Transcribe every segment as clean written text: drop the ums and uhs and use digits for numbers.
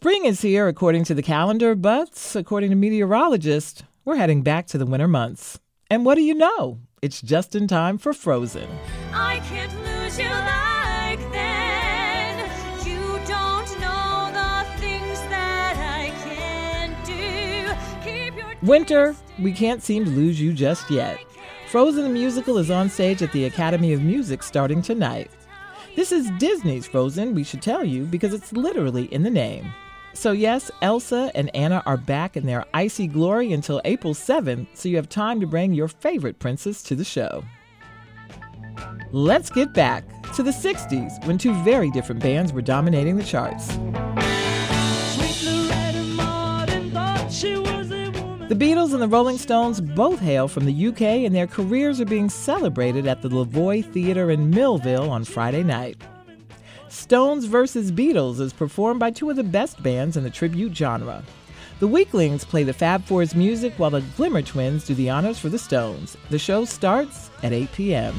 Spring is here according to the calendar, but according to meteorologists, we're heading back to the winter months. And what do you know? It's just in time for Frozen. I can't lose you like then. You don't know the things that I can do. Keep your Winter, we can't seem to lose you just yet. Frozen the musical is on stage at the Academy of Music starting tonight. This is Disney's Frozen, we should tell you, because it's literally in the name. So yes, Elsa and Anna are back in their icy glory until April 7th, so you have time to bring your favorite princess to the show. Let's get back to the 60s, when two very different bands were dominating the charts. The Beatles and the Rolling Stones both hail from the UK, and their careers are being celebrated at the Lavoie Theatre in Millville on Friday night. Stones vs. Beatles is performed by two of the best bands in the tribute genre. The Weaklings play the Fab Four's music while the Glimmer Twins do the honors for the Stones. The show starts at 8 p.m.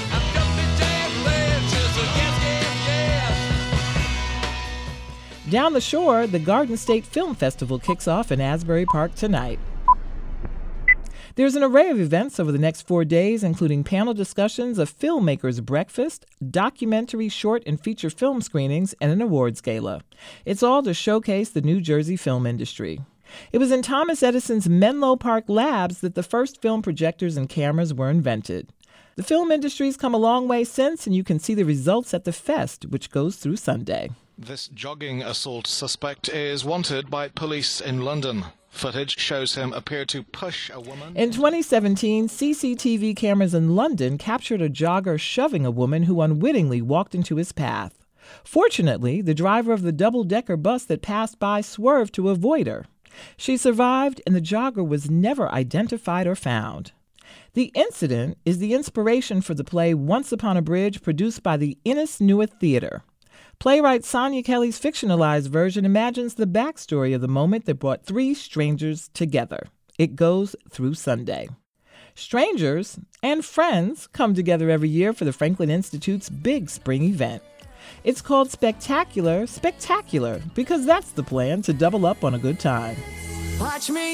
Down the shore, the Garden State Film Festival kicks off in Asbury Park tonight. There's an array of events over the next 4 days, including panel discussions, a filmmakers' breakfast, documentary, short, and feature film screenings, and an awards gala. It's all to showcase the New Jersey film industry. It was in Thomas Edison's Menlo Park labs that the first film projectors and cameras were invented. The film industry's come a long way since, and you can see the results at the fest, which goes through Sunday. This jogging assault suspect is wanted by police in London. Footage shows him appear to push a woman. In 2017, CCTV cameras in London captured a jogger shoving a woman who unwittingly walked into his path. Fortunately, the driver of the double-decker bus that passed by swerved to avoid her. She survived, and the jogger was never identified or found. The incident is the inspiration for the play Once Upon a Bridge, produced by the Innes Nuith Theatre. Playwright Sonia Kelly's fictionalized version imagines the backstory of the moment that brought three strangers together. It goes through Sunday. Strangers and friends come together every year for the Franklin Institute's big spring event. It's called Spectacular, because that's the plan to double up on a good time. watch me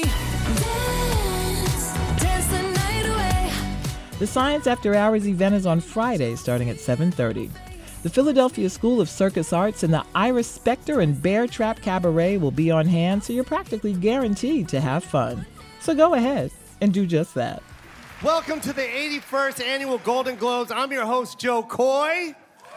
dance the night away. The Science After Hours event is on Friday starting at 7:30. The Philadelphia School of Circus Arts and the Iris Spector and Bear Trap Cabaret will be on hand, so you're practically guaranteed to have fun. So go ahead and do just that. Welcome to the 81st Annual Golden Globes. I'm your host, Joe Coy.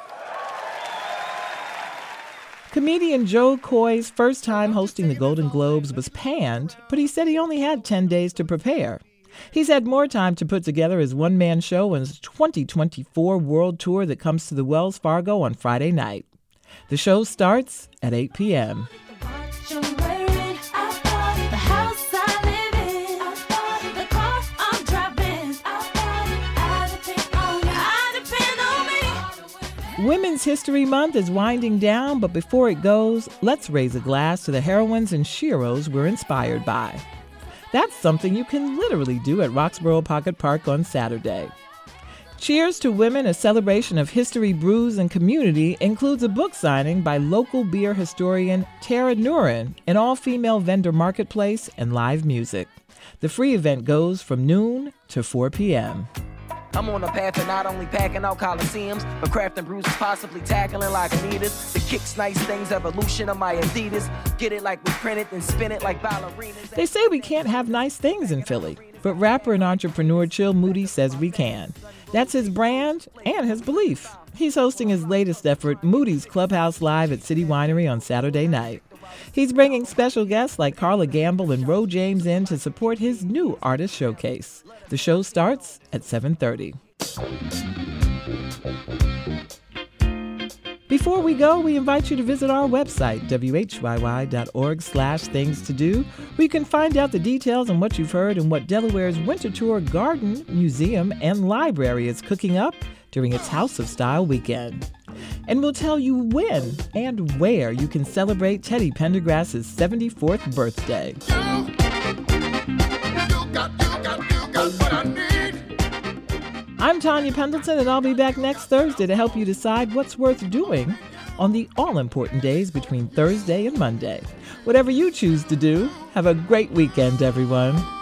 Comedian Joe Coy's first time hosting the Golden Globes was panned, but he said he only had 10 days to prepare. He's had more time to put together his one-man show and his 2024 world tour that comes to the Wells Fargo on Friday night. The show starts at 8 p.m. Women's History Month is winding down, but before it goes, let's raise a glass to the heroines and sheroes we're inspired by. That's something you can literally do at Roxborough Pocket Park on Saturday. Cheers to Women, a celebration of history, brews, and community, includes a book signing by local beer historian Tara Nurin, an all-female vendor marketplace, and live music. The free event goes from noon to 4 p.m. I'm on a path of not only packing out coliseums, but crafting bruises, possibly tackling like Adidas. The kicks, nice things, evolution of my Adidas. Get it like we print it, then spin it like ballerinas. They say we can't have nice things in Philly, but rapper and entrepreneur Chill Moody says we can. That's his brand and his belief. He's hosting his latest effort, Moody's Clubhouse Live at City Winery on Saturday night. He's bringing special guests like Carla Gamble and Ro James in to support his new artist showcase. The show starts at 7:30. Before we go, we invite you to visit our website, whyy.org/things-to-do, where you can find out the details on what you've heard and what Delaware's Winter Tour Garden, Museum, and Library is cooking up during its House of Style weekend. And we'll tell you when and where you can celebrate Teddy Pendergrass's 74th birthday. I'm Tanya Pendleton, and I'll be back next Thursday to help you decide what's worth doing on the all-important days between Thursday and Monday. Whatever you choose to do, have a great weekend, everyone.